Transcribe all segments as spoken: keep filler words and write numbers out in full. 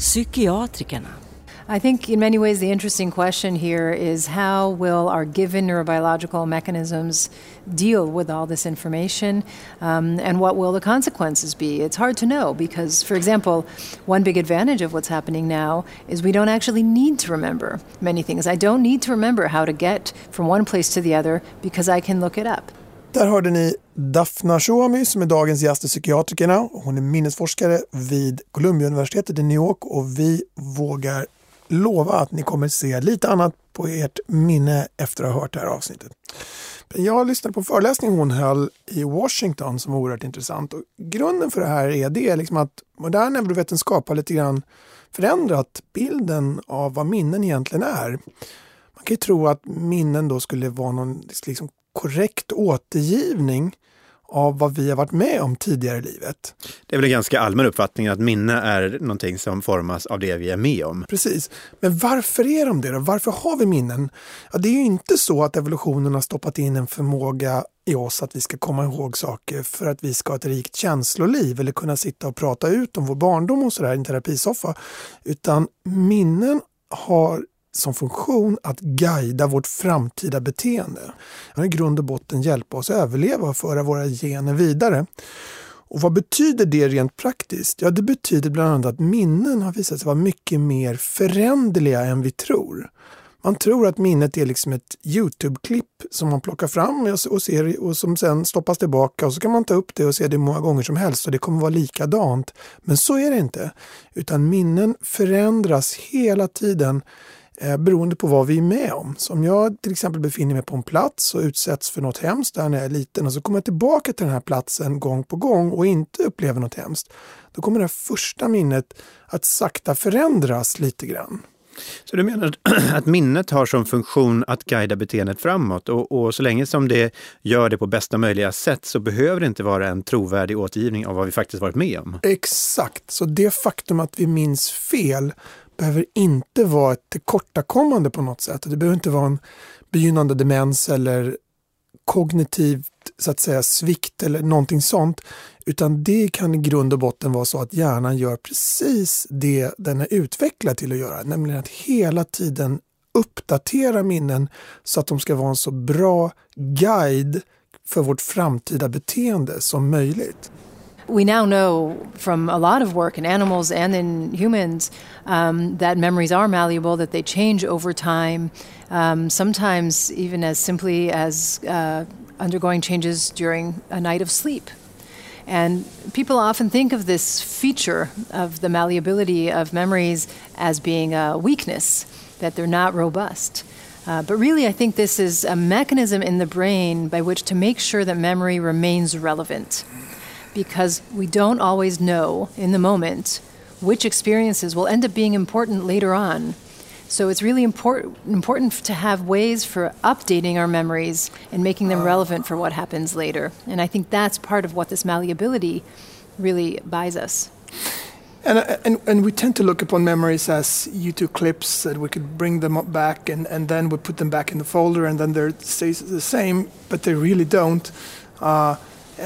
Psykiatrikerna. I think in many ways the interesting question here is how will our given neurobiological mechanisms deal with all this information, um, and what will the consequences be? It's hard to know because, for example, one big advantage of what's happening now is we don't actually need to remember many things. I don't need to remember how to get from one place to the other because I can look it up. Där hörde ni Daphna Shoami som är dagens gäst i Psykiatrikerna. Hon är minnesforskare vid Columbia-universitetet i New York och vi vågar lova att ni kommer se lite annat på ert minne efter att ha hört det här avsnittet. Jag lyssnade på en föreläsning hon höll i Washington som var oerhört intressant. Och grunden för det här är det liksom att modern neurovetenskap har lite grann förändrat bilden av vad minnen egentligen är. Man kan ju tro att minnen då skulle vara någon liksom korrekt återgivning av vad vi har varit med om tidigare i livet. Det är väl en ganska allmän uppfattning att minne är någonting som formas av det vi är med om. Precis. Men varför är de det då? Varför har vi minnen? Ja, det är ju inte så att evolutionen har stoppat in en förmåga i oss att vi ska komma ihåg saker för att vi ska ha ett rikt känsloliv eller kunna sitta och prata ut om vår barndom och sådär i en terapisoffa. Utan minnen har som funktion att guida vårt framtida beteende. Den i grund och botten hjälpa oss överleva och föra våra gener vidare. Och vad betyder det rent praktiskt? Ja, det betyder bland annat att minnen har visat sig vara mycket mer föränderliga än vi tror. Man tror att minnet är liksom ett YouTube-klipp som man plockar fram och ser och som sen stoppas tillbaka och så kan man ta upp det och se det många gånger som helst och det kommer vara likadant. Men så är det inte. Utan minnen förändras hela tiden Eh, beroende på vad vi är med om. Så om jag till exempel befinner mig på en plats och utsätts för något hemskt där när jag är liten och så kommer jag tillbaka till den här platsen gång på gång och inte upplever något hemskt, då kommer det här första minnet att sakta förändras lite grann. Så du menar att minnet har som funktion att guida beteendet framåt och, och så länge som det gör det på bästa möjliga sätt så behöver det inte vara en trovärdig återgivning av vad vi faktiskt varit med om? Exakt, så det faktum att vi minns fel behöver inte vara ett tillkortakommande på något sätt. Det behöver inte vara en begynnande demens eller kognitivt så att säga svikt eller någonting sånt. Utan det kan i grund och botten vara så att hjärnan gör precis det den är utvecklad till att göra. Nämligen att hela tiden uppdatera minnen så att de ska vara en så bra guide för vårt framtida beteende som möjligt. We now know from a lot of work in animals and in humans um, that memories are malleable, that they change over time, um, sometimes even as simply as uh, undergoing changes during a night of sleep. And people often think of this feature of the malleability of memories as being a weakness, that they're not robust. Uh, but really, I think this is a mechanism in the brain by which to make sure that memory remains relevant. Because we don't always know in the moment which experiences will end up being important later on. So it's really important important to have ways for updating our memories and making them relevant for what happens later. And I think that's part of what this malleability really buys us. And, and and we tend to look upon memories as YouTube clips that we could bring them up back and, and then we put them back in the folder and then they stay the same, but they really don't. Uh,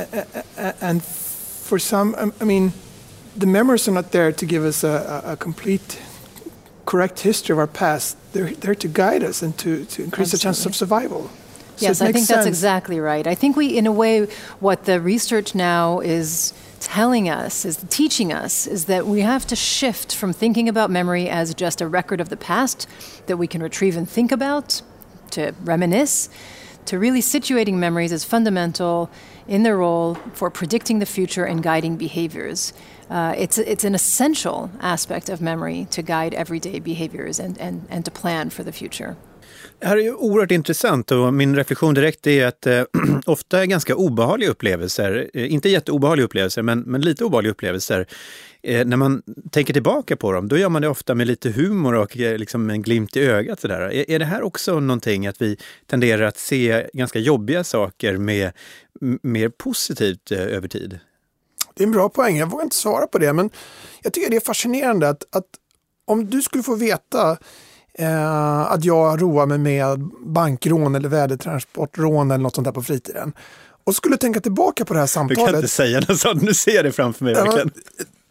And for some, I mean, the memories are not there to give us a, a complete, correct history of our past. They're there to guide us and to, to increase Absolutely. the chances of survival. So yes, I think sense. that's exactly right. I think we, in a way, what the research now is telling us, is teaching us, is that we have to shift from thinking about memory as just a record of the past that we can retrieve and think about, to reminisce, to really situating memories as fundamental in their role for predicting the future and guiding behaviors. Uh, it's it's an essential aspect of memory to guide everyday behaviors and, and, and to plan for the future. Det här är ju oerhört intressant och min reflektion direkt är att eh, ofta är ganska obehagliga upplevelser, eh, inte jätteobehagliga upplevelser men, men lite obehagliga upplevelser. Eh, när man tänker tillbaka på dem, då gör man det ofta med lite humor och eh, liksom en glimt i ögat. Sådär. Är, är det här också någonting att vi tenderar att se ganska jobbiga saker med m- mer positivt eh, över tid? Det är en bra poäng, jag vågar inte svara på det, men jag tycker det är fascinerande att, att om du skulle få veta eh, att jag roar mig med bankrån eller värdetransportrån eller något sånt där på fritiden och skulle tänka tillbaka på det här samtalet. Du kan inte säga något sånt, nu ser jag det framför mig verkligen.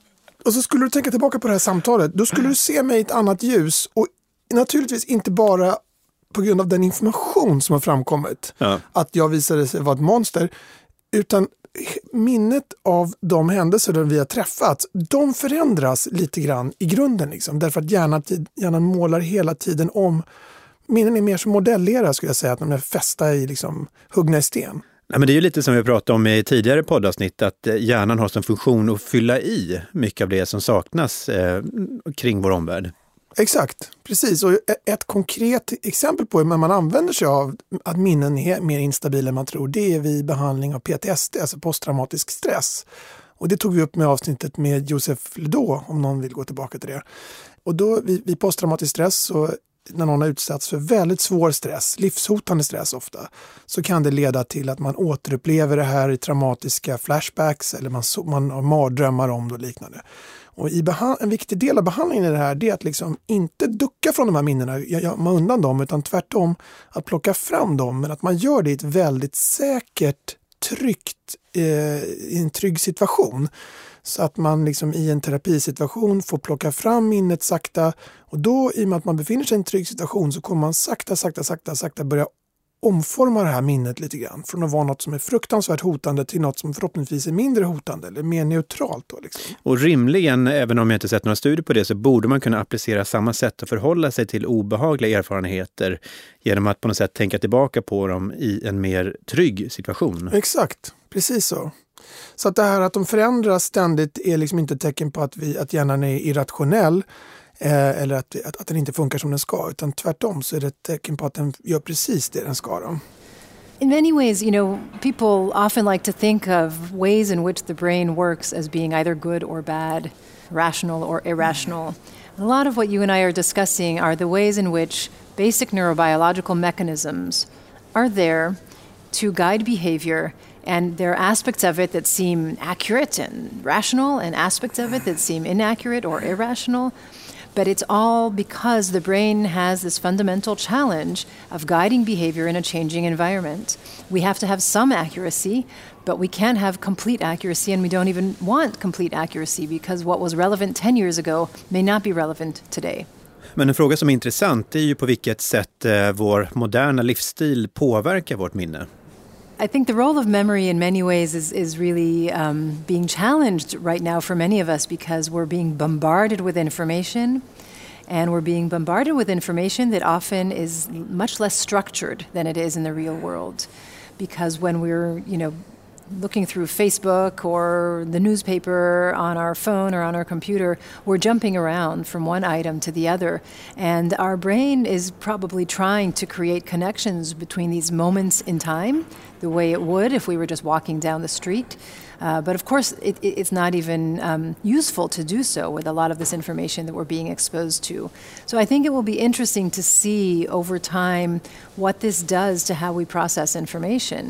Och så skulle du tänka tillbaka på det här samtalet. Då skulle du se mig i ett annat ljus. Och naturligtvis inte bara på grund av den information som har framkommit. Ja. Att jag visade sig vara ett monster. Utan minnet av de händelser där vi har träffats, de förändras lite grann i grunden. Liksom, därför att hjärnan, hjärnan målar hela tiden om. Minnen är mer som modellera, skulle jag säga. Att de är fästa i liksom, huggna i sten. Nej, men det är ju lite som vi pratade om i tidigare poddavsnitt, att hjärnan har som funktion att fylla i mycket av det som saknas eh, kring vår omvärld. Exakt, precis. Och ett konkret exempel på hur man använder sig av att minnen är mer instabila än man tror, det är vid behandling av P T S D, alltså posttraumatisk stress. Och det tog vi upp med avsnittet med Joseph Ledoux, om någon vill gå tillbaka till det. Och då vid, vid posttraumatisk stress, så när någon har utsatts för väldigt svår stress, livshotande stress ofta, så kan det leda till att man återupplever det här i traumatiska flashbacks eller man, man har mardrömmar om det och liknande. Och i behand- en viktig del av behandlingen i det här, det är att liksom inte ducka från de här minnena, gömma undan dem, utan tvärtom att plocka fram dem, men att man gör det i ett väldigt säkert, tryggt, eh, i en trygg situation. Så att man liksom i en terapisituation får plocka fram minnet sakta, och då i och med att man befinner sig i en trygg situation så kommer man sakta, sakta, sakta, sakta börja omforma det här minnet lite grann. Från att vara något som är fruktansvärt hotande till något som förhoppningsvis är mindre hotande eller mer neutralt. Då, liksom. Och rimligen, även om jag inte sett några studier på det, så borde man kunna applicera samma sätt att förhålla sig till obehagliga erfarenheter genom att på något sätt tänka tillbaka på dem i en mer trygg situation. Exakt, precis så. Så att det här att de förändras ständigt är liksom inte ett tecken på att, vi, att hjärnan är irrationell eh, eller att, att, att den inte funkar som den ska, utan tvärtom så är det ett tecken på att den gör precis det den ska. Då. In many ways, you know, people often like to think of ways in which the brain works as being either good or bad, rational or irrational. A lot of what you and I are discussing are the ways in which basic neurobiological mechanisms are there to guide behavior. And there are aspects of it that seem accurate and rational and aspects of it that seem inaccurate or irrational. But it's all because the brain has this fundamental challenge of guiding behavior in a changing environment. We have to have some accuracy, but we can't have complete accuracy, and we don't even want complete accuracy because what was relevant ten years ago may not be relevant today. Men en fråga som är intressant är ju på vilket sätt eh, vår moderna livsstil påverkar vårt minne. I think the role of memory in many ways is, is really um, being challenged right now for many of us because we're being bombarded with information, and we're being bombarded with information that often is much less structured than it is in the real world. Because when we're, you know, looking through Facebook or the newspaper on our phone or on our computer, we're jumping around from one item to the other. And our brain is probably trying to create connections between these moments in time, the way it would if we were just walking down the street. Uh, but of course, it, it's not even um, useful to do so with a lot of this information that we're being exposed to. So I think it will be interesting to see over time what this does to how we process information.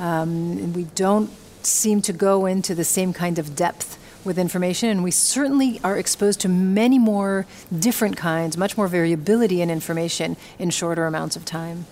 Um, we don't seem to go into the same kind of depth with information, and we certainly are exposed to many more different kinds, much more variability in information in shorter amounts of time.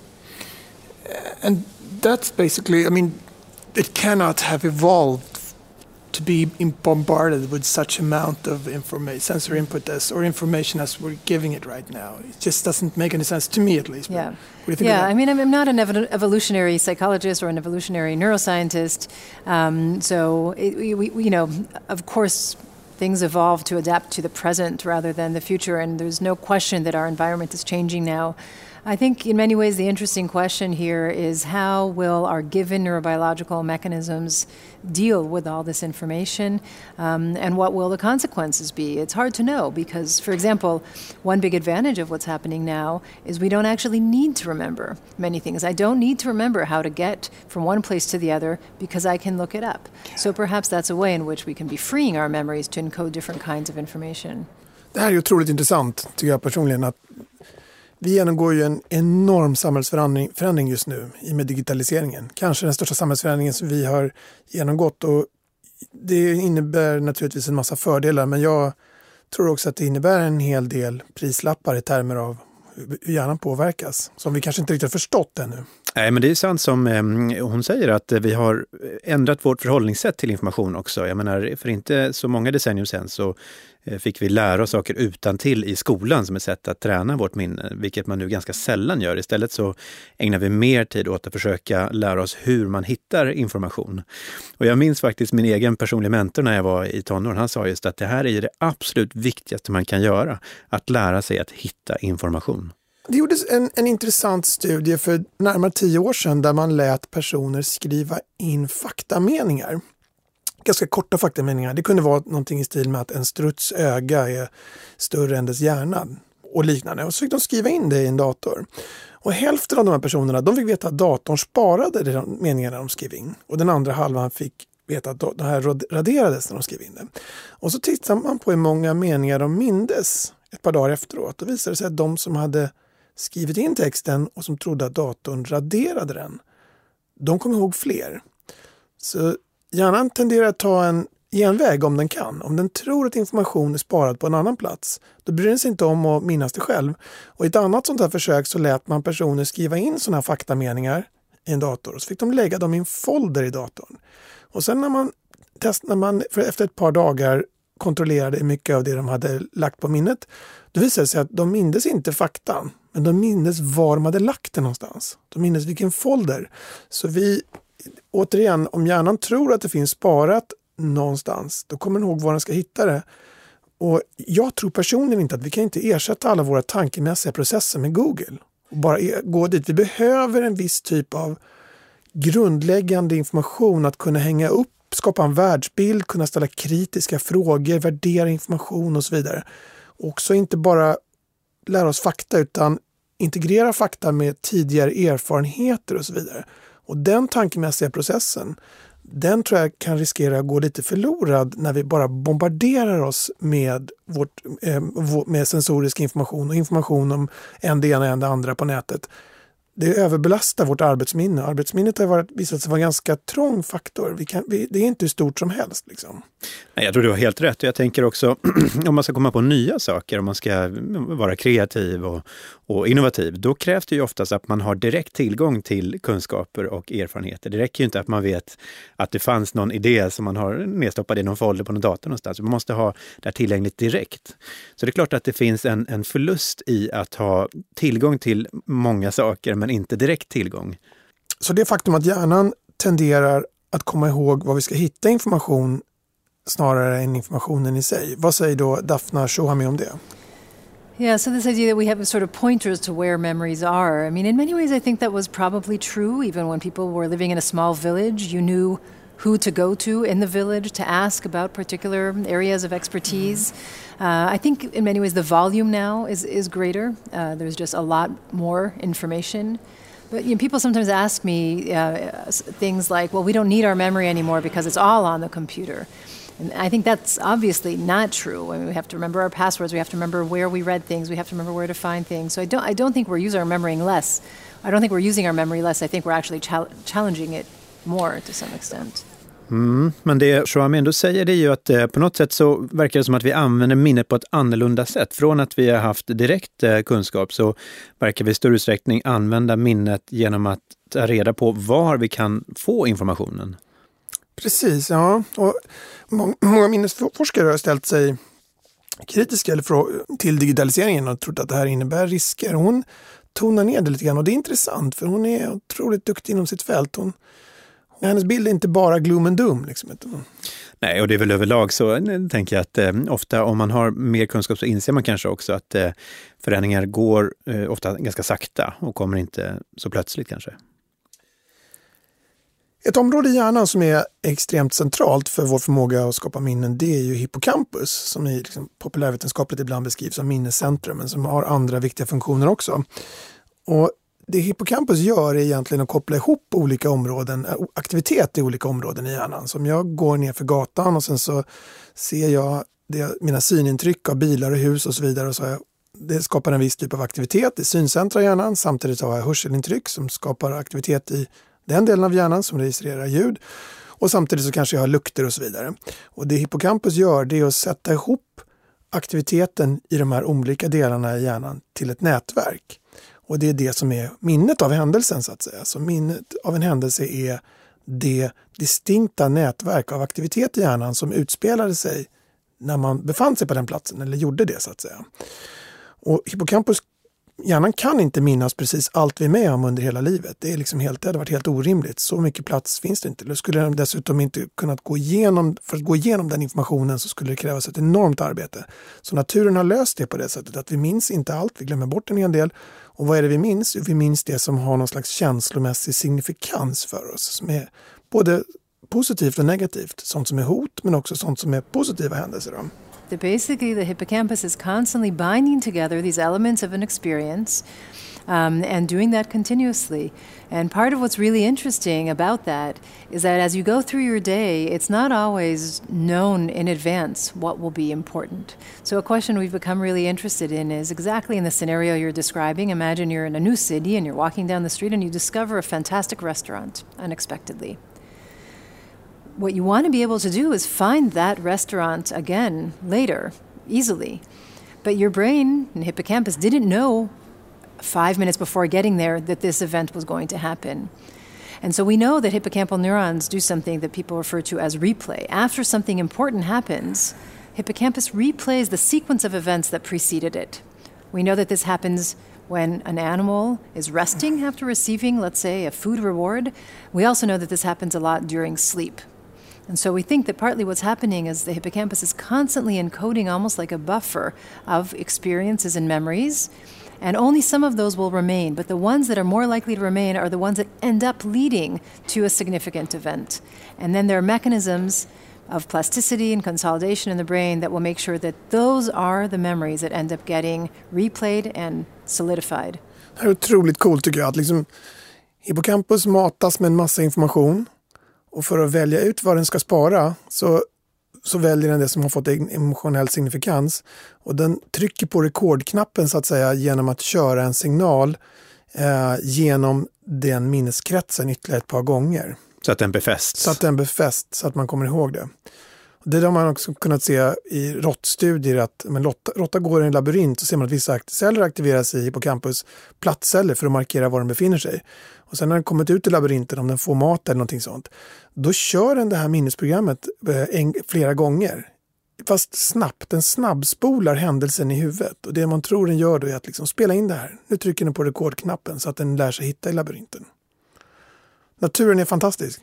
And that's basically, I mean, it cannot have evolved to be bombarded with such amount of information, sensory input as, or information as we're giving it right now. It just doesn't make any sense to me, at least. Yeah, what do you think yeah. of that? I mean, I'm not an ev- evolutionary psychologist or an evolutionary neuroscientist, um, so it, we, we, you know, of course, things evolve to adapt to the present rather than the future, and there's no question that our environment is changing now. I think in many ways the interesting question here is how will our given neurobiological mechanisms deal with all this information, um, and what will the consequences be? It's hard to know because, for example, one big advantage of what's happening now is we don't actually need to remember many things. I don't need to remember how to get from one place to the other because I can look it up. So perhaps that's a way in which we can be freeing our memories to encode different kinds of information. Det här är otroligt intressant, tycker jag personligen, att vi genomgår ju en enorm samhällsförändring förändring just nu i med digitaliseringen. Kanske den största samhällsförändringen som vi har genomgått, och det innebär naturligtvis en massa fördelar, men jag tror också att det innebär en hel del prislappar i termer av hur hjärnan påverkas, som vi kanske inte riktigt har förstått ännu. Nej, men det är sant som eh, hon säger att vi har ändrat vårt förhållningssätt till information också. Jag menar, för inte så många decennier sedan så eh, fick vi lära oss saker utan till i skolan som ett sätt att träna vårt minne, vilket man nu ganska sällan gör. Istället så ägnar vi mer tid åt att försöka lära oss hur man hittar information. Och jag minns faktiskt min egen personliga mentor när jag var i tonåren. Han sa just att det här är det absolut viktigaste man kan göra, att lära sig att hitta information. Det gjordes en, en intressant studie för närmare tio år sedan där man lät personer skriva in faktameningar. Ganska korta faktameningar. Det kunde vara någonting i stil med att en struts öga är större än dess hjärna och liknande. Och så fick de skriva in det i en dator. Och hälften av de här personerna, de fick veta att datorn sparade de meningarna de skrev in. Och den andra halvan fick veta att det här raderades när de skrev in det. Och så tittade man på hur många meningar de mindes ett par dagar efteråt. Då visade det sig att de som hade skrivit in texten och som trodde att datorn raderade den, de kom ihåg fler. Så hjärnan tenderar att ta en genväg om den kan. Om den tror att information är sparad på en annan plats, då bryr den sig inte om att minnas det själv. Och i ett annat sånt här försök så lät man personer skriva in sådana här faktameningar i en dator och så fick de lägga dem i en folder i datorn. Och sen när man, test, när man för efter ett par dagar kontrollerade mycket av det de hade lagt på minnet, då visade det sig att de mindes inte faktan, men de mindes var de hade lagt det någonstans. De mindes vilken folder. Så vi, återigen, om hjärnan tror att det finns sparat någonstans, då kommer den ihåg var den ska hitta det. Och jag tror personligen inte att vi kan inte ersätta alla våra tankemässiga processer med Google. Och bara gå dit. Vi behöver en viss typ av grundläggande information att kunna hänga upp, skapa en världsbild, kunna ställa kritiska frågor, värdera information och så vidare. Också inte bara lära oss fakta utan integrera fakta med tidigare erfarenheter och så vidare. Och den tankemässiga processen, den tror jag kan riskera att gå lite förlorad när vi bara bombarderar oss med, vårt, eh, med sensorisk information och information om en det ena och en det andra på nätet. Det överbelastar vårt arbetsminne. Arbetsminnet har varit, visat sig vara en ganska trång faktor. Vi kan, vi, det är inte hur stort som helst. Liksom. Nej, jag tror du har helt rätt. Jag tänker också om man ska komma på nya saker, om man ska vara kreativ och, och innovativ, då krävs det ju oftast att man har direkt tillgång till kunskaper och erfarenheter. Det räcker ju inte att man vet att det fanns någon idé som man har nedstoppad i någon folder på någon dator någonstans. Man måste ha det här tillgängligt direkt. Så det är klart att det finns en, en förlust i att ha tillgång till många saker men inte direkt tillgång. Så det faktum att hjärnan tenderar att komma ihåg vad vi ska hitta information snarare än informationen i sig. Vad säger då Daphna Shohami om det? Yeah, so this idea that we have sort of pointers to where memories are. I mean, in many ways I think that was probably true even when people were living in a small village. You knew who to go to in the village to ask about particular areas of expertise. Uh, I think in many ways the volume now is, is greater. Uh, there's just a lot more information. But you know, people sometimes ask me uh, things like, well, we don't need our memory anymore because it's all on the computer. And I think that's obviously not true. I mean, we have to remember our passwords. We have to remember where we read things. We have to remember where to find things. So I don't, I don't think we're using our memory less. I don't think we're using our memory less. I think we're actually chal- challenging it more to some extent. Mm, men det Shohami ändå säger det är ju att eh, på något sätt så verkar det som att vi använder minnet på ett annorlunda sätt. Från att vi har haft direkt eh, kunskap så verkar vi i större utsträckning använda minnet genom att ta reda på var vi kan få informationen. Precis, ja. Och må- många minnesforskare har ställt sig kritiska till digitaliseringen och trott att det här innebär risker. Hon tonar ner det lite grann och det är intressant för hon är otroligt duktig inom sitt fält. Hon Hennes bild är inte bara gloom and doom. Liksom. Nej, och det är väl överlag så tänker jag att eh, ofta om man har mer kunskap så inser man kanske också att eh, förändringar går eh, ofta ganska sakta och kommer inte så plötsligt kanske. Ett område i hjärnan som är extremt centralt för vår förmåga att skapa minnen, det är ju hippocampus som är liksom populärvetenskapligt ibland beskrivs som minnescentrum men som har andra viktiga funktioner också. Och det hippocampus gör är egentligen att koppla ihop olika områden, aktivitet i olika områden i hjärnan. Som jag går ner för gatan och sen så ser jag det, mina synintryck av bilar och hus och så vidare. Och så jag, det skapar en viss typ av aktivitet i syncentra i hjärnan. Samtidigt har jag hörselintryck som skapar aktivitet i den delen av hjärnan som registrerar ljud. Och samtidigt så kanske jag har lukter och så vidare. Och det hippocampus gör det är att sätta ihop aktiviteten i de här olika delarna i hjärnan till ett nätverk. Och det är det som är minnet av händelsen så att säga. Så minnet av en händelse är det distinkta nätverk av aktivitet i hjärnan som utspelade sig när man befann sig på den platsen eller gjorde det så att säga. Och hippocampus, hjärnan kan inte minnas precis allt vi är med om under hela livet. Det är liksom helt, det hade varit helt orimligt. Så mycket plats finns det inte. Då skulle den dessutom inte kunnat gå igenom, för att gå igenom den informationen så skulle det krävas ett enormt arbete. Så naturen har löst det på det sättet att vi minns inte allt, vi glömmer bort en hel del. Och vad är det vi minns? Vi minns det som har någon slags känslomässig signifikans för oss. Som är både positivt och negativt. Sånt som är hot men också sånt som är positiva händelser. Då. The basically, the hippocampus is constantly binding together these elements of an experience um, and doing that continuously. And part of what's really interesting about that is that as you go through your day, it's not always known in advance what will be important. So a question we've become really interested in is exactly in the scenario you're describing. Imagine you're in a new city and you're walking down the street and you discover a fantastic restaurant unexpectedly. What you want to be able to do is find that restaurant again later, easily. But your brain and hippocampus didn't know five minutes before getting there that this event was going to happen. And so we know that hippocampal neurons do something that people refer to as replay. After something important happens, hippocampus replays the sequence of events that preceded it. We know that this happens when an animal is resting after receiving, let's say, a food reward. We also know that this happens a lot during sleep. And so we think that partly what's happening is the hippocampus is constantly encoding almost like a buffer of experiences and memories, and only some of those will remain. But the ones that are more likely to remain are the ones that end up leading to a significant event. And then there are mechanisms of plasticity and consolidation in the brain that will make sure that those are the memories that end up getting replayed and solidified. Det är otroligt coolt tycker jag att liksom hippocampus matas med en massa information. Och för att välja ut vad den ska spara så, så väljer den det som har fått emotionell signifikans. Och den trycker på rekordknappen så att säga genom att köra en signal eh, genom den minneskretsen ytterligare ett par gånger. Så att den befästs. Så att den befästs, så att man kommer ihåg det. Och det har man också kunnat se i råttstudier att men råtta, råtta går i en labyrint så ser man att vissa celler aktiveras i hippocampus plattceller för att markera var den befinner sig. Och sen när den kommit ut i labyrinten, om den får mat eller någonting sånt, då kör den det här minnesprogrammet en, flera gånger. Fast snabbt, den snabbspolar händelsen i huvudet. Och det man tror den gör då är att liksom spela in det här. Nu trycker den på rekordknappen så att den lär sig hitta i labyrinten. Naturen är fantastisk.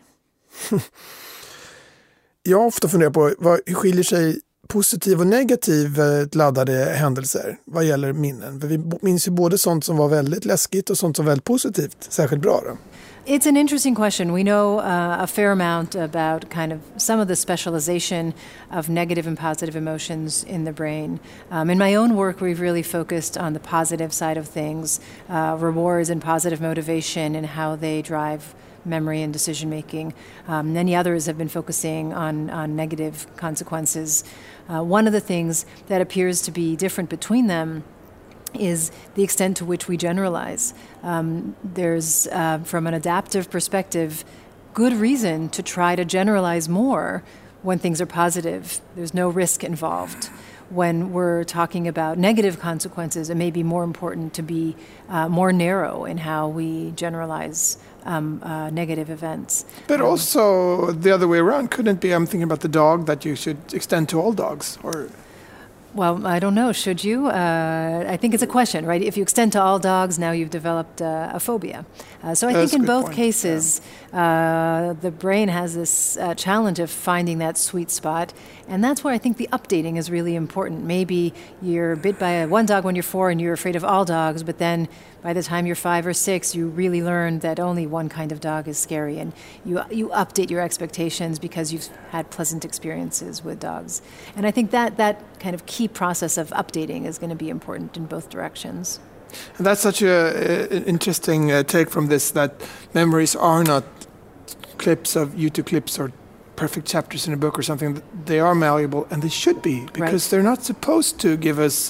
Jag har ofta funderat på vad, hur skiljer sig positiv och negativ laddade händelser vad gäller minnen. För vi minns ju både sånt som var väldigt läskigt och sånt som var väldigt positivt, särskilt bra då. It's an interesting question. We know uh, a fair amount about kind of some of the specialization of negative and positive emotions in the brain. Um, in my own work, we've really focused on the positive side of things, uh, rewards and positive motivation and how they drive memory and decision making. Um, many others have been focusing on, on negative consequences. Uh, one of the things that appears to be different between them is the extent to which we generalize. Um, there's, uh, from an adaptive perspective, good reason to try to generalize more when things are positive. There's no risk involved. When we're talking about negative consequences, it may be more important to be uh, more narrow in how we generalize um, uh, negative events. But um, also the other way around, couldn't it be, I'm thinking about the dog, that you should extend to all dogs? Or Well, I don't know. Should you? Uh, I think it's a question, right? If you extend to all dogs, now you've developed uh, a phobia. Uh, so I That's think in both point. cases, yeah. uh, the brain has this uh, challenge of finding that sweet spot. And that's where I think the updating is really important. Maybe you're bit by a, one dog when you're four and you're afraid of all dogs, but then by the time you're five or six, you really learn that only one kind of dog is scary. And you, you update your expectations because you've had pleasant experiences with dogs. And I think that that kind of key process of updating is going to be important in both directions. And that's such an interesting uh, take from this, that memories are not clips of YouTube clips or perfect chapters in a book or something. They are malleable, and they should be, because right. they're not supposed to give us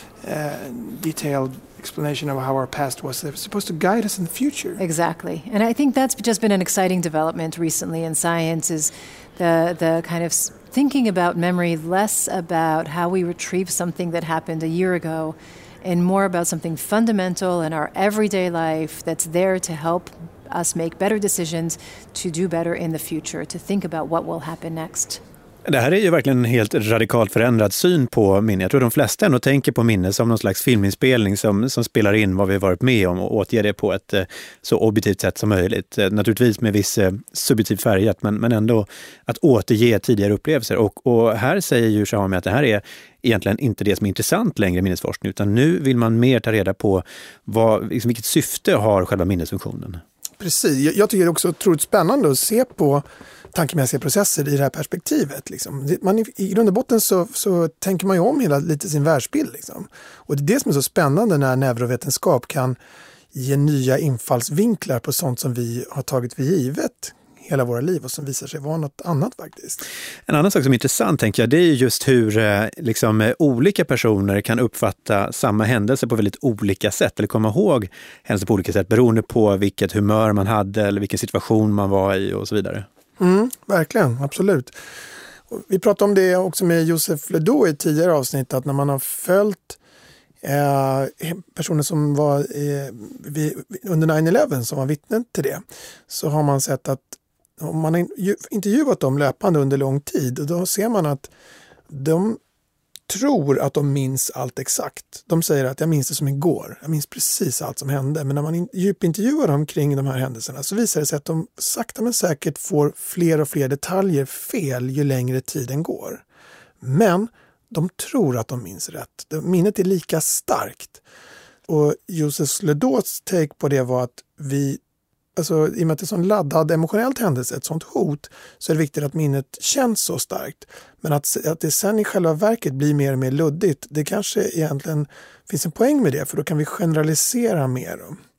uh, detailed explanation of how our past was. They're supposed to guide us in the future. Exactly. And I think that's just been an exciting development recently in science, is the the kind of thinking about memory less about how we retrieve something that happened a year ago and more about something fundamental in our everyday life that's there to help us make better decisions, to do better in the future, to think about what will happen next. Det här är ju verkligen en helt radikalt förändrad syn på minne. Jag tror de flesta ändå tänker på minne som någon slags filminspelning som, som spelar in vad vi varit med om och återger det på ett så objektivt sätt som möjligt. Naturligtvis med viss subjektiv färgat, men, men ändå att återge tidigare upplevelser. Och, och här säger ju Shahami att det här är egentligen inte det som är intressant längre i minnesforskning, utan nu vill man mer ta reda på vad, liksom, vilket syfte har själva minnesfunktionen. Precis, jag tycker det är också otroligt spännande att se på tankemässiga processer i det här perspektivet. Liksom. Man, I grund och botten så, så tänker man ju om hela lite sin världsbild. Liksom. Och det är det som är så spännande när neurovetenskap kan ge nya infallsvinklar på sånt som vi har tagit för givet hela våra liv och som visar sig vara något annat faktiskt. En annan sak som är intressant tänker jag, det är just hur liksom, olika personer kan uppfatta samma händelse på väldigt olika sätt eller komma ihåg händelser på olika sätt beroende på vilket humör man hade eller vilken situation man var i och så vidare. Mm, verkligen, absolut. Vi pratade om det också med Joseph Ledoux i ett tidigare avsnitt, att när man har följt eh, personer som var eh, vid, under nine eleven som var vittnen till det, så har man sett att om man har intervjuat dem löpande under lång tid, och då ser man att de tror att de minns allt exakt. De säger att jag minns det som igår. Jag minns precis allt som hände. Men när man djupintervjuar dem kring de här händelserna så visar det sig att de sakta men säkert får fler och fler detaljer fel ju längre tiden går. Men de tror att de minns rätt. Minnet är lika starkt. Och Joseph Ledoux take på det var att vi, alltså, i och med att det är en sån laddad emotionellt händelse, ett sånt hot, så är det viktigt att minnet känns så starkt. Men att, att det sen i själva verket blir mer och mer luddigt, det kanske egentligen finns en poäng med det, för då kan vi generalisera mer.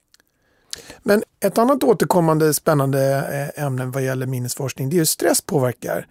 Men ett annat återkommande spännande ämne vad gäller minnesforskning, det är hur stress påverkar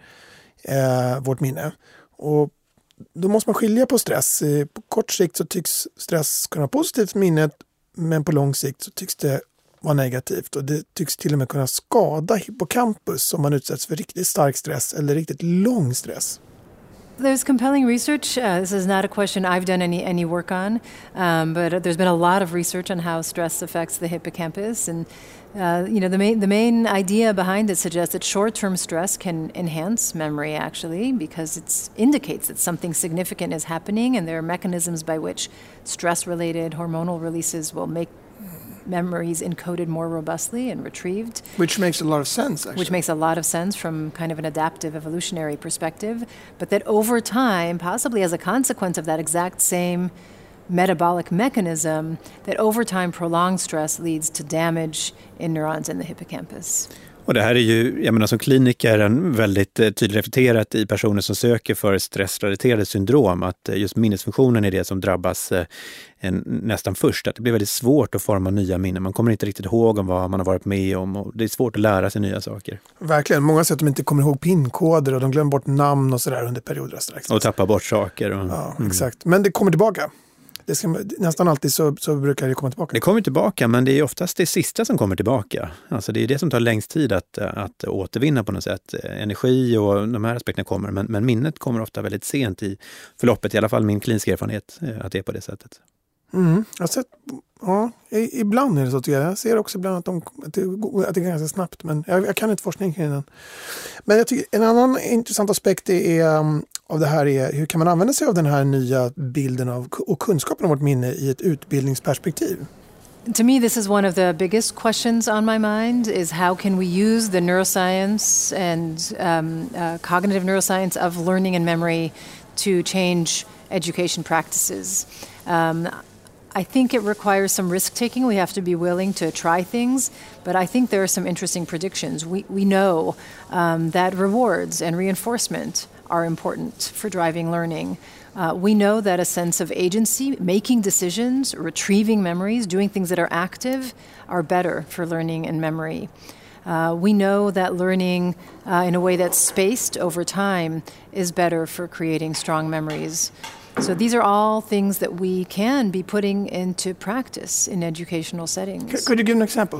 eh, vårt minne. Och då måste man skilja på stress. På kort sikt så tycks stress kunna vara positivt för minnet, men på lång sikt så tycks det vara negativt, och det tycks till och med kunna skada hippocampus om man utsätts för riktigt stark stress eller riktigt lång stress. There's compelling research. Uh, this is not a question I've done any any work on, um, but there's been a lot of research on how stress affects the hippocampus, and uh, you know the main the main idea behind it suggests that short-term stress can enhance memory actually, because it indicates that something significant is happening, and there are mechanisms by which stress-related hormonal releases will make memories encoded more robustly and retrieved. Which makes a lot of sense, actually. Which makes a lot of sense from kind of an adaptive evolutionary perspective. But that over time, possibly as a consequence of that exact same metabolic mechanism, that over time prolonged stress leads to damage in neurons in the hippocampus. Och det här är ju, jag menar som kliniker, en väldigt tydligt reflekterat i personer som söker för stressrelaterade syndrom, att just minnesfunktionen är det som drabbas en, nästan först. Att det blir väldigt svårt att forma nya minnen. Man kommer inte riktigt ihåg om vad man har varit med om, och det är svårt att lära sig nya saker. Verkligen. Många säger att de inte kommer ihåg pinkoder och de glömmer bort namn och sådär under perioder strax. Och tappar bort saker. Och, ja, mm. exakt. Men det kommer tillbaka. Det ska, nästan alltid så, så brukar det komma tillbaka. Det kommer tillbaka, men det är oftast det sista som kommer tillbaka. Alltså det är det som tar längst tid att, att återvinna på något sätt. Energi och de här aspekterna kommer, men, men minnet kommer ofta väldigt sent i förloppet. I alla fall min kliniska erfarenhet att det är på det sättet. Mm, jag har sett, ja, ibland är det så tycker jag. Jag ser också ibland att, de, att, det, att det är ganska snabbt, men jag, jag kan inte forskning kring den. Men jag tycker en annan intressant aspekt är, um, av det här är hur kan man använda sig av den här nya bilden av, och kunskapen om vårt minne i ett utbildningsperspektiv? To me, this is one of the biggest questions on my mind, is how can we use the neuroscience and um, uh, cognitive neuroscience of learning and memory to change education practices. Um, I think it requires some risk-taking. We have to be willing to try things, but I think there are some interesting predictions. We, we know um, that rewards and reinforcement are important for driving learning. Uh, we know that a sense of agency, making decisions, retrieving memories, doing things that are active are better for learning and memory. Uh, we know that learning uh, in a way that's spaced over time is better for creating strong memories. So these are all things that we can be putting into practice in educational settings. Could you give an example?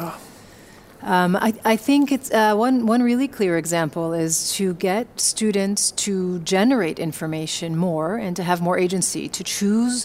Um, I, I think it's uh, one one really clear example is to get students to generate information more and to have more agency, to choose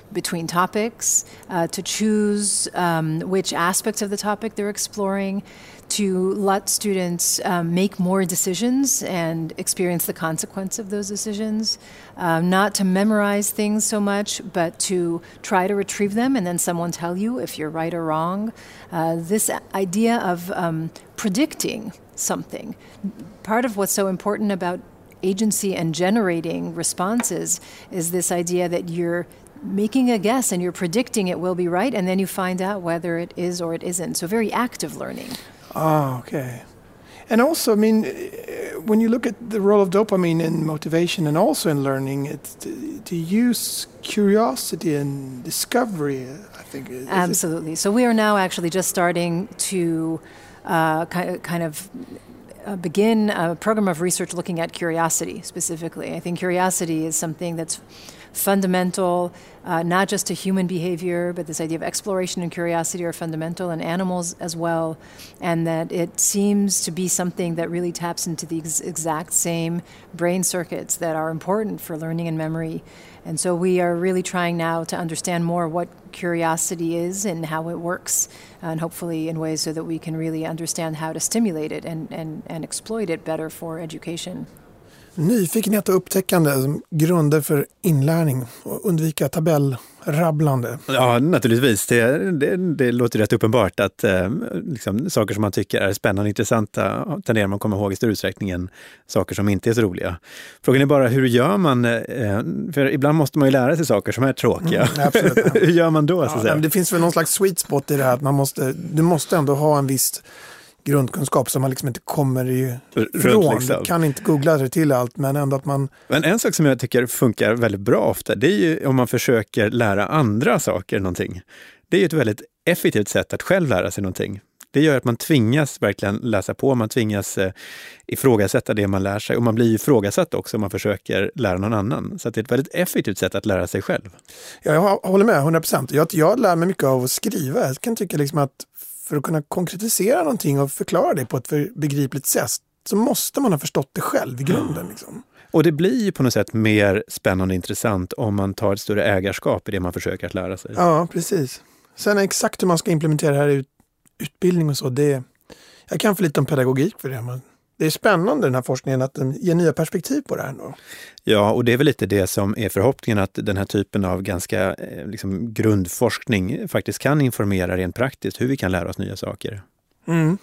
between topics, uh, to choose um, which aspects of the topic they're exploring, to let students um, make more decisions and experience the consequence of those decisions, um, not to memorize things so much, but to try to retrieve them and then someone tell you if you're right or wrong. Uh, this idea of um, predicting something. Part of what's so important about agency and generating responses is this idea that you're making a guess and you're predicting it will be right, and then you find out whether it is or it isn't. So very active learning. Ah, okay. And also, I mean, when you look at the role of dopamine in motivation and also in learning, it's to, to use curiosity and discovery, I think. Is Absolutely. It? So we are now actually just starting to uh, kind of uh, begin a program of research looking at curiosity specifically. I think curiosity is something that's fundamental, uh, not just to human behavior, but this idea of exploration and curiosity are fundamental in animals as well, and that it seems to be something that really taps into the ex- exact same brain circuits that are important for learning and memory. And so we are really trying now to understand more what curiosity is and how it works, and hopefully in ways so that we can really understand how to stimulate it and, and, and exploit it better for education. Nyfikenhet och upptäckande som grunder för inlärning och undvika tabellrabblande. Ja, naturligtvis. Det, det, det låter rätt uppenbart att eh, liksom, saker som man tycker är spännande och intressanta tenderar man att komma ihåg i större utsträckning än saker som inte är så roliga. Frågan är bara hur gör man, eh, för ibland måste man ju lära sig saker som är tråkiga. Mm, absolut, ja. Hur gör man då? Så ja, att säga? Det finns väl någon slags sweet spot i det här att man måste, du måste ändå ha en viss grundkunskap som man liksom inte kommer ifrån. Liksom. Du kan inte googla sig till allt, men ändå att man... Men en sak som jag tycker funkar väldigt bra ofta, det är ju om man försöker lära andra saker någonting. Det är ju ett väldigt effektivt sätt att själv lära sig någonting. Det gör att man tvingas verkligen läsa på, man tvingas eh, ifrågasätta det man lär sig, och man blir ju ifrågasatt också om man försöker lära någon annan. Så att det är ett väldigt effektivt sätt att lära sig själv. Ja, jag håller med hundra procent. Jag, jag lär mig mycket av att skriva. Jag kan tycka liksom att för att kunna konkretisera någonting och förklara det på ett begripligt sätt så måste man ha förstått det själv i grunden. Liksom. Och det blir ju på något sätt mer spännande och intressant om man tar ett större ägarskap i det man försöker att lära sig. Ja, precis. Sen exakt hur man ska implementera det här i utbildning och så, det, jag kan för lite om pedagogik för det, men det är spännande den här forskningen att den ger nya perspektiv på det här ändå. Ja, och det är väl lite det som är förhoppningen, att den här typen av ganska eh, liksom grundforskning faktiskt kan informera rent praktiskt hur vi kan lära oss nya saker. Mm.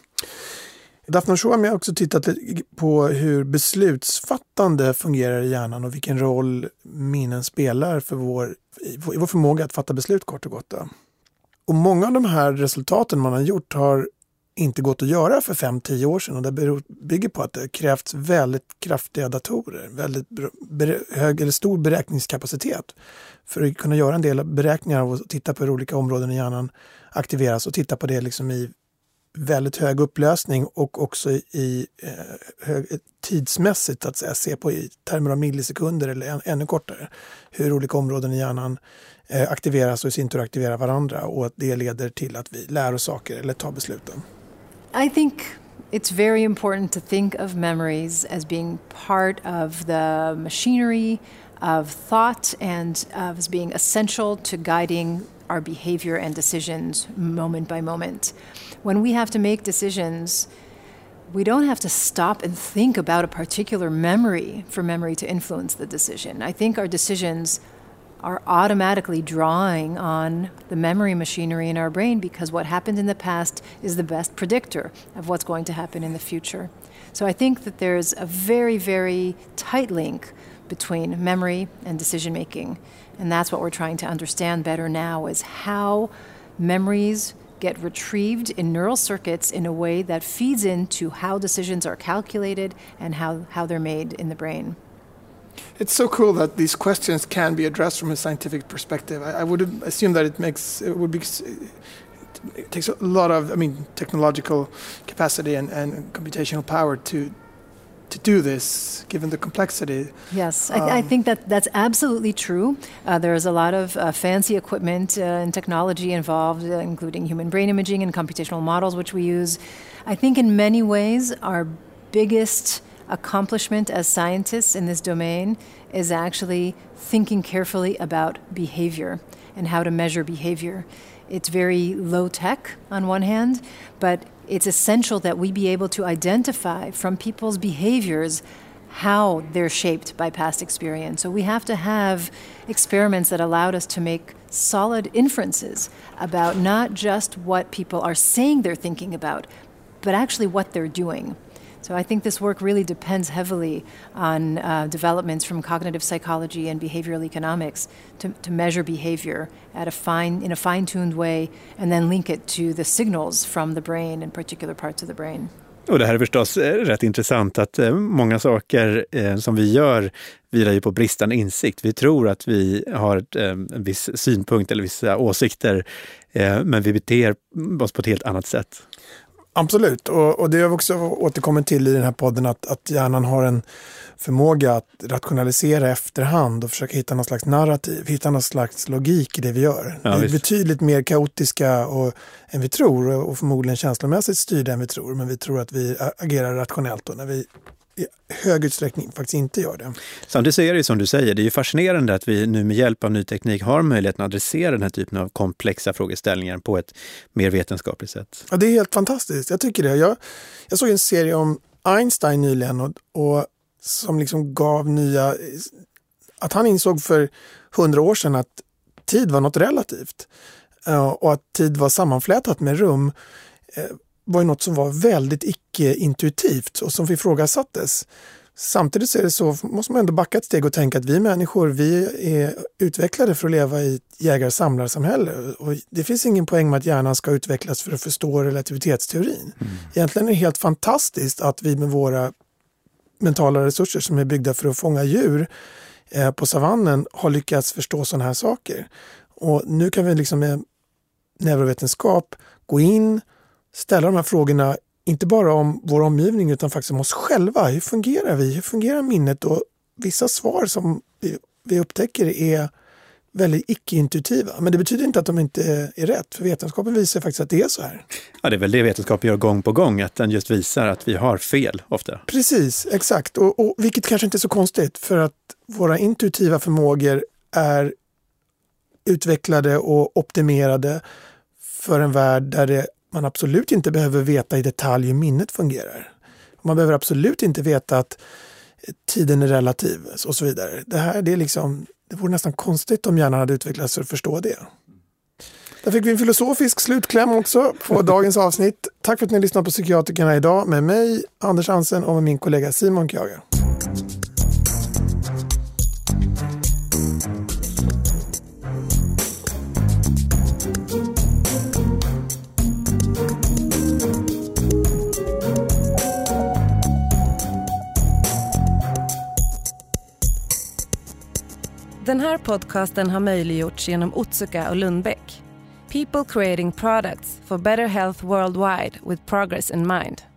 Daphne Shoam har också tittat på hur beslutsfattande fungerar i hjärnan och vilken roll minnen spelar för vår, i vår förmåga att fatta beslut kort och gott. Och många av de här resultaten man har gjort har inte gått att göra för fem till tio år sedan, och det beror, bygger på att det krävts väldigt kraftiga datorer, väldigt ber, hög eller stor beräkningskapacitet för att kunna göra en del beräkningar och titta på hur olika områden i hjärnan aktiveras och titta på det liksom i väldigt hög upplösning och också i eh, hög, tidsmässigt att säga, se på i termer av millisekunder eller än, ännu kortare hur olika områden i hjärnan eh, aktiveras och i sin tur aktiverar varandra, och att det leder till att vi lär oss saker eller tar besluten. I think it's very important to think of memories as being part of the machinery of thought and of as being essential to guiding our behavior and decisions moment by moment. When we have to make decisions, we don't have to stop and think about a particular memory for memory to influence the decision. I think our decisions are automatically drawing on the memory machinery in our brain, because what happened in the past is the best predictor of what's going to happen in the future. So I think that there's a very, very tight link between memory and decision making. And that's what we're trying to understand better now, is how memories get retrieved in neural circuits in a way that feeds into how decisions are calculated and how, how they're made in the brain. It's so cool that these questions can be addressed from a scientific perspective. I, I would assume that it makes it would be it takes a lot of I mean technological capacity and, and computational power to to do this, given the complexity. Yes, I, th- um, I think that that's absolutely true. Uh, there's a lot of uh, fancy equipment uh, and technology involved, uh, including human brain imaging and computational models, which we use. I think in many ways our biggest accomplishment as scientists in this domain is actually thinking carefully about behavior and how to measure behavior. It's very low tech on one hand, but it's essential that we be able to identify from people's behaviors how they're shaped by past experience. So we have to have experiments that allowed us to make solid inferences about not just what people are saying they're thinking about, but actually what they're doing. So I think this work really depends heavily on uh, developments from cognitive psychology and behavioral economics to, to measure behavior at a fine, in a fine-tuned way and then link it to the signals from the brain and particular parts of the brain. Och det här är förstås rätt intressant att många saker eh, som vi gör vilar ju på bristande insikt. Vi tror att vi har ett, eh, en viss synpunkt eller vissa åsikter eh, men vi beter oss på ett helt annat sätt. Absolut, och, och det har vi också återkommit till i den här podden att, att hjärnan har en förmåga att rationalisera efterhand och försöka hitta någon slags narrativ, hitta någon slags logik i det vi gör. Ja, det är visst. Betydligt mer kaotiska och, än vi tror och förmodligen känslomässigt styrda än vi tror, men vi tror att vi agerar rationellt och när vi i hög utsträckning faktiskt inte gör det. Samtidigt så är det som du säger, det är ju fascinerande att vi nu med hjälp av ny teknik har möjligheten att adressera den här typen av komplexa frågeställningar på ett mer vetenskapligt sätt. Ja, det är helt fantastiskt. Jag tycker det. Jag, jag såg en serie om Einstein nyligen och, och som liksom gav nya... Att han insåg för hundra år sedan att tid var något relativt och att tid var sammanflätat med rum var ju något som var väldigt icke-intuitivt och som ifrågasattes. Samtidigt så är det så, måste man ändå backa ett steg och tänka att vi människor, vi är utvecklade för att leva i ett jägar-samlarsamhälle. Och det finns ingen poäng med att hjärnan ska utvecklas för att förstå relativitetsteorin. Mm. Egentligen är det helt fantastiskt att vi med våra mentala resurser som är byggda för att fånga djur eh, på savannen har lyckats förstå sådana här saker. Och nu kan vi liksom med neurovetenskap gå in, ställa de här frågorna inte bara om vår omgivning utan faktiskt om oss själva. Hur fungerar vi? Hur fungerar minnet? Och vissa svar som vi, vi upptäcker är väldigt icke-intuitiva. Men det betyder inte att de inte är rätt. För vetenskapen visar faktiskt att det är så här. Ja, det är väl det vetenskapen gör gång på gång. Att den just visar att vi har fel ofta. Precis, exakt. Och, och vilket kanske inte är så konstigt. För att våra intuitiva förmågor är utvecklade och optimerade för en värld där det man absolut inte behöver veta i detalj hur minnet fungerar. Man behöver absolut inte veta att tiden är relativ och så vidare. Det här det är liksom, det vore nästan konstigt om hjärnan hade utvecklats för att förstå det. Där fick vi en filosofisk slutkläm också på dagens avsnitt. Tack för att ni lyssnade på Psykiatrikerna idag med mig, Anders Hansen, och med min kollega Simon Kjager. Den här podcasten har möjliggjorts genom Otsuka och Lundbäck. People creating products for better health worldwide with progress in mind.